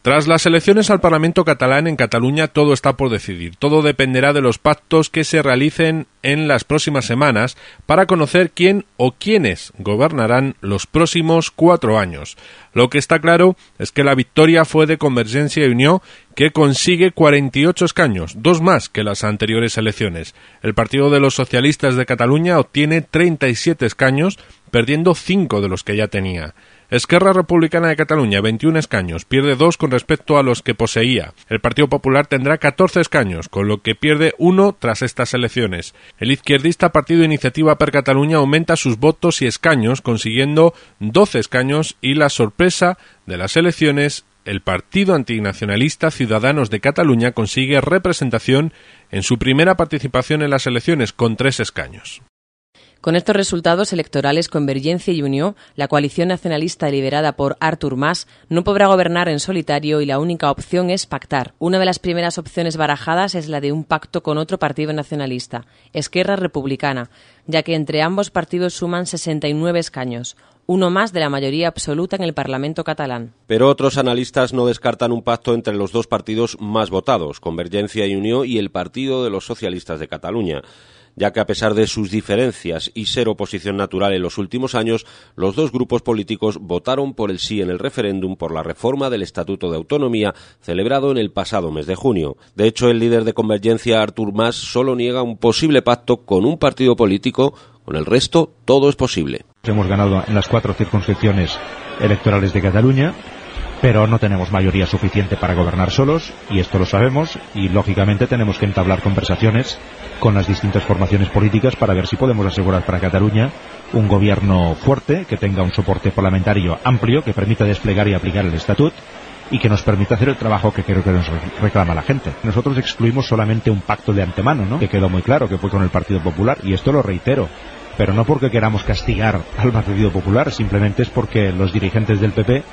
Tras las elecciones al Parlamento catalán en Cataluña, todo está por decidir. Todo dependerá de los pactos que se realicen en las próximas semanas para conocer quién o quiénes gobernarán los próximos 4 años. Lo que está claro es que la victoria fue de Convergencia y Unió, que consigue 48 escaños, 2 más que las anteriores elecciones. El Partido de los Socialistas de Cataluña obtiene 37 escaños, perdiendo 5 de los que ya tenía. Esquerra Republicana de Cataluña, 21 escaños, pierde 2 con respecto a los que poseía. El Partido Popular tendrá 14 escaños, con lo que pierde 1 tras estas elecciones. El izquierdista Partido Iniciativa per Catalunya aumenta sus votos y escaños, consiguiendo 12 escaños, y la sorpresa de las elecciones, el partido antinacionalista Ciudadanos de Cataluña consigue representación en su primera participación en las elecciones, con 3 escaños. Con estos resultados electorales, Convergencia y Unió, la coalición nacionalista liderada por Artur Mas, no podrá gobernar en solitario y la única opción es pactar. Una de las primeras opciones barajadas es la de un pacto con otro partido nacionalista, Esquerra Republicana, ya que entre ambos partidos suman 69 escaños, uno más de la mayoría absoluta en el Parlamento catalán. Pero otros analistas no descartan un pacto entre los dos partidos más votados, Convergencia y Unió, y el Partido de los Socialistas de Cataluña, ya que a pesar de sus diferencias y ser oposición natural en los últimos años, los dos grupos políticos votaron por el sí en el referéndum por la reforma del Estatuto de Autonomía celebrado en el pasado mes de junio. De hecho, el líder de Convergencia, Artur Mas, solo niega un posible pacto con un partido político. Con el resto, todo es posible. Hemos ganado en las 4 circunscripciones electorales de Cataluña, pero no tenemos mayoría suficiente para gobernar solos, y esto lo sabemos, y lógicamente tenemos que entablar conversaciones con las distintas formaciones políticas para ver si podemos asegurar para Cataluña un gobierno fuerte, que tenga un soporte parlamentario amplio, que permita desplegar y aplicar el Estatut y que nos permita hacer el trabajo que creo que nos reclama la gente. Nosotros excluimos solamente un pacto de antemano, ¿no?, que quedó muy claro, que fue con el Partido Popular, y esto lo reitero, pero no porque queramos castigar al Partido Popular, simplemente es porque los dirigentes del PP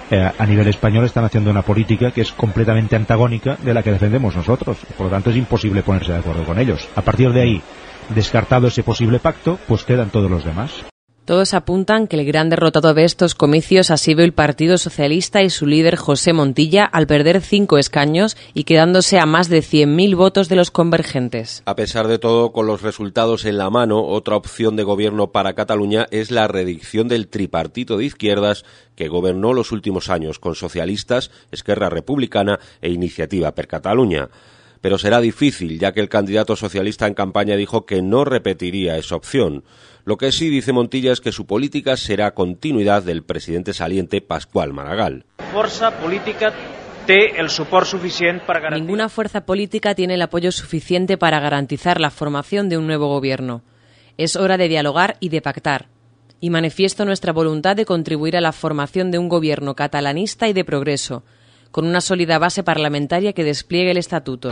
a nivel español están haciendo una política que es completamente antagónica de la que defendemos nosotros. Por lo tanto, es imposible ponerse de acuerdo con ellos. A partir de ahí, descartado ese posible pacto, pues quedan todos los demás. Todos apuntan que el gran derrotado de estos comicios ha sido el Partido Socialista y su líder José Montilla, al perder 5 escaños y quedándose a más de 100.000 votos de los convergentes. A pesar de todo, con los resultados en la mano, otra opción de gobierno para Cataluña es la reedición del tripartito de izquierdas que gobernó los últimos años con socialistas, Esquerra Republicana e Iniciativa per Catalunya. Pero será difícil, ya que el candidato socialista en campaña dijo que no repetiría esa opción. Lo que sí dice Montilla es que su política será continuidad del presidente saliente Pasqual Maragall. Ninguna fuerza política tiene el apoyo suficiente para garantizar la formación de un nuevo gobierno. Es hora de dialogar y de pactar. Y manifiesto nuestra voluntad de contribuir a la formación de un gobierno catalanista y de progreso, con una sólida base parlamentaria que despliegue el Estatuto.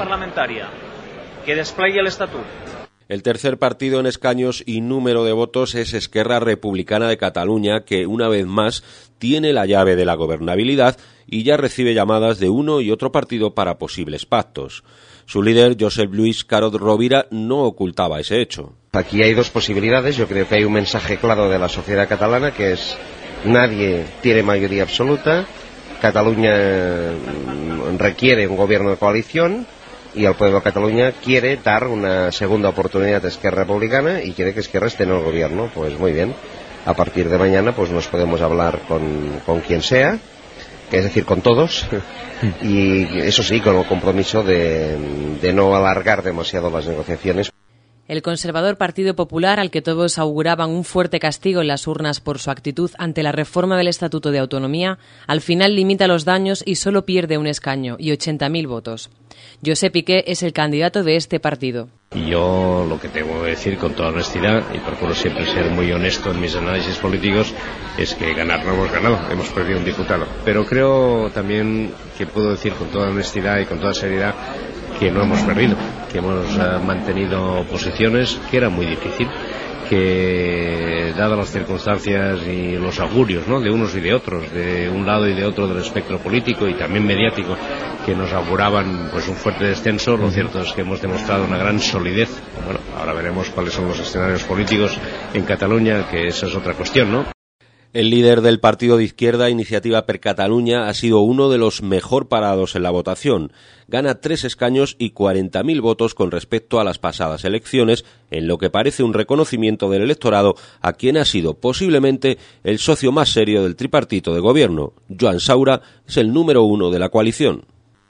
El tercer partido en escaños y número de votos es Esquerra Republicana de Catalunya, que una vez más tiene la llave de la gobernabilidad y ya recibe llamadas de uno y otro partido para posibles pactos. Su líder, Josep Lluís Carod Rovira, no ocultaba ese hecho. Aquí hay 2 posibilidades. Yo creo que hay un mensaje claro de la sociedad catalana, que es: nadie tiene mayoría absoluta, Cataluña requiere un gobierno de coalición, y el pueblo de Cataluña quiere dar una segunda oportunidad a Esquerra Republicana y quiere que Esquerra esté en el gobierno. Pues muy bien, a partir de mañana pues nos podemos hablar con quien sea, es decir, con todos, y eso sí, con el compromiso de no alargar demasiado las negociaciones. El conservador Partido Popular, al que todos auguraban un fuerte castigo en las urnas por su actitud ante la reforma del Estatuto de Autonomía, al final limita los daños y solo pierde un escaño y 80.000 votos. Josep Piqué es el candidato de este partido. Y yo lo que tengo que decir con toda honestidad, y procuro siempre ser muy honesto en mis análisis políticos, es que ganar no hemos ganado, hemos perdido un diputado. Pero creo también que puedo decir con toda honestidad y con toda seriedad que no hemos perdido, que hemos mantenido posiciones, que era muy difícil, que dadas las circunstancias y los augurios, ¿no?, de unos y de otros, de un lado y de otro del espectro político y también mediático, que nos auguraban pues un fuerte descenso, lo cierto es que hemos demostrado una gran solidez. Bueno, ahora veremos cuáles son los escenarios políticos en Cataluña, que esa es otra cuestión, ¿no? El líder del partido de izquierda, Iniciativa per Catalunya, ha sido uno de los mejor parados en la votación. Gana 3 escaños y 40.000 votos con respecto a las pasadas elecciones, en lo que parece un reconocimiento del electorado a quien ha sido posiblemente el socio más serio del tripartito de gobierno. Joan Saura es el número 1 de la coalición.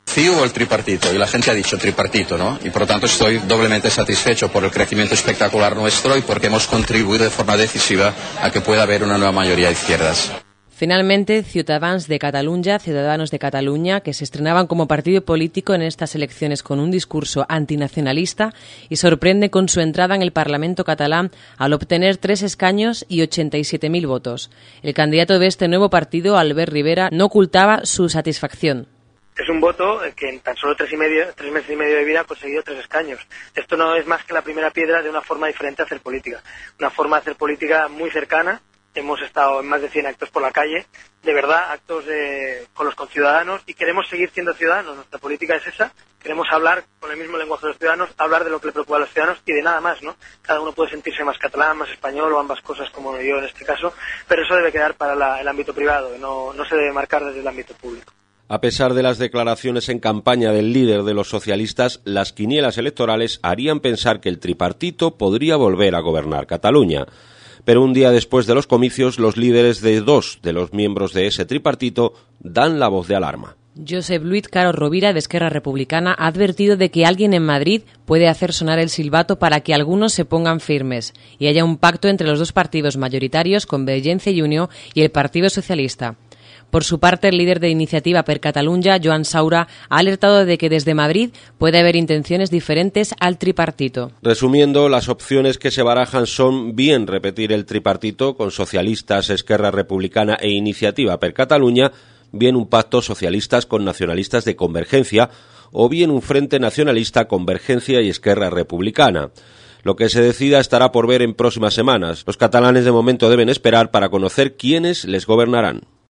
O el tripartito, y la gente ha dicho tripartito, ¿no? Y por lo tanto estoy doblemente satisfecho por el crecimiento espectacular nuestro y porque hemos contribuido de forma decisiva a que pueda haber una nueva mayoría de izquierdas. Finalmente, Ciutadans de Catalunya, Ciudadanos de Cataluña, que se estrenaban como partido político en estas elecciones con un discurso antinacionalista y sorprende con su entrada en el Parlamento catalán al obtener 3 escaños y 87.000 votos. El candidato de este nuevo partido, Albert Rivera, no ocultaba su satisfacción. Es un voto que en tan solo 3 meses y medio de vida ha conseguido 3 escaños. Esto no es más que la primera piedra de una forma diferente de hacer política. Una forma de hacer política muy cercana. Hemos estado en más de 100 actos por la calle, de verdad, actos con los conciudadanos, y queremos seguir siendo ciudadanos. Nuestra política es esa. Queremos hablar con el mismo lenguaje de los ciudadanos, hablar de lo que le preocupa a los ciudadanos y de nada más, ¿no? Cada uno puede sentirse más catalán, más español o ambas cosas, como yo en este caso, pero eso debe quedar para el ámbito privado, no se debe marcar desde el ámbito público. A pesar de las declaraciones en campaña del líder de los socialistas, las quinielas electorales harían pensar que el tripartito podría volver a gobernar Cataluña. Pero un día después de los comicios, los líderes de 2 de los miembros de ese tripartito dan la voz de alarma. Josep Luis Caro Rovira, de Esquerra Republicana, ha advertido de que alguien en Madrid puede hacer sonar el silbato para que algunos se pongan firmes y haya un pacto entre los 2 partidos mayoritarios, Convergencia y Unió, y el Partido Socialista. Por su parte, el líder de Iniciativa per Catalunya, Joan Saura, ha alertado de que desde Madrid puede haber intenciones diferentes al tripartito. Resumiendo, las opciones que se barajan son bien repetir el tripartito con socialistas, Esquerra Republicana e Iniciativa per Catalunya, bien un pacto socialistas con nacionalistas de Convergencia o bien un frente nacionalista, Convergencia y Esquerra Republicana. Lo que se decida estará por ver en próximas semanas. Los catalanes de momento deben esperar para conocer quiénes les gobernarán.